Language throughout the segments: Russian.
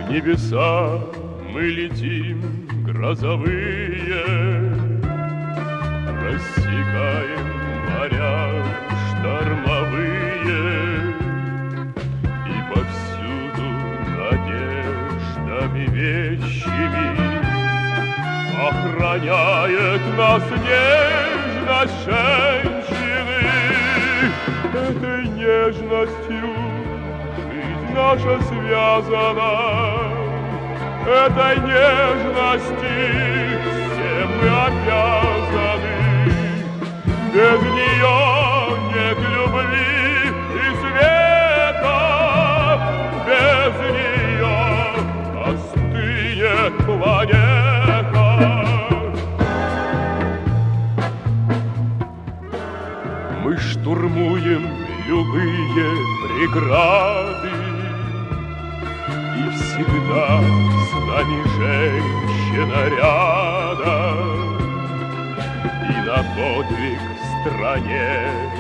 небеса мы летим грозовые, рассекаем моря штормовые, и повсюду надеждами вещими охраняет нас нежность женщины. Этой нежностью жизнь наша связана, этой нежности все мы обязаны. Без нее нет любви и света, без нее остынет планета. Мы штурмуем любые преграды, и всегда с нами женщина рядом, и на подвиг стране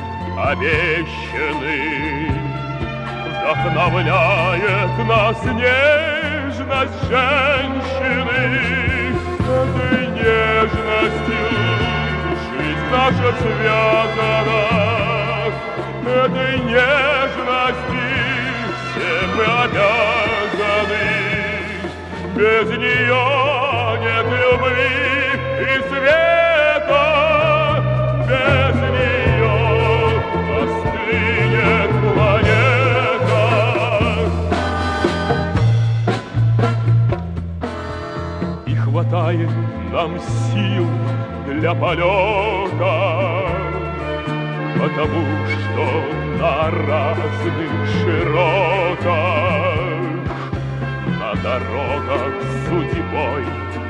обещанный вдохновляет нас нежность женщины. Этой нежностью жизнь наша связана, этой нежности все мы обязаны. Без нее нет любви и света, без нее остынет планета. И хватает нам сил для полета, потому что на разных широтах, на дорогах судьбой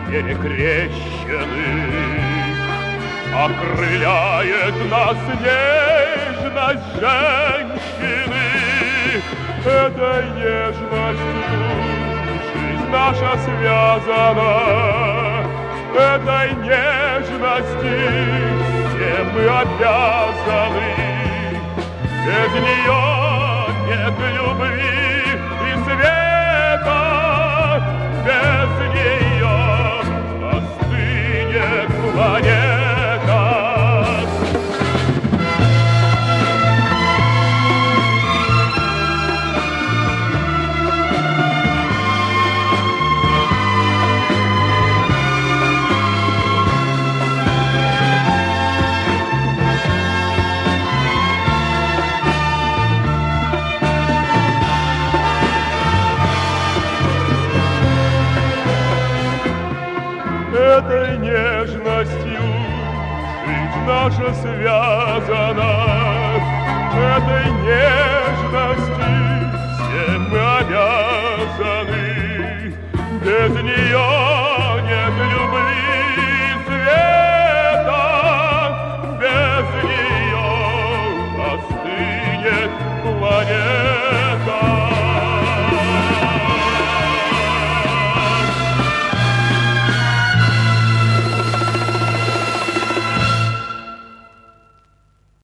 перекрещенных, окрыляет нас нежность женщины. Этой нежностью жизнь наша связана, этой нежности все мы обязаны. Без нее нет любви и света, без нее остынет планета. Этой нежностью жизнь наша связана,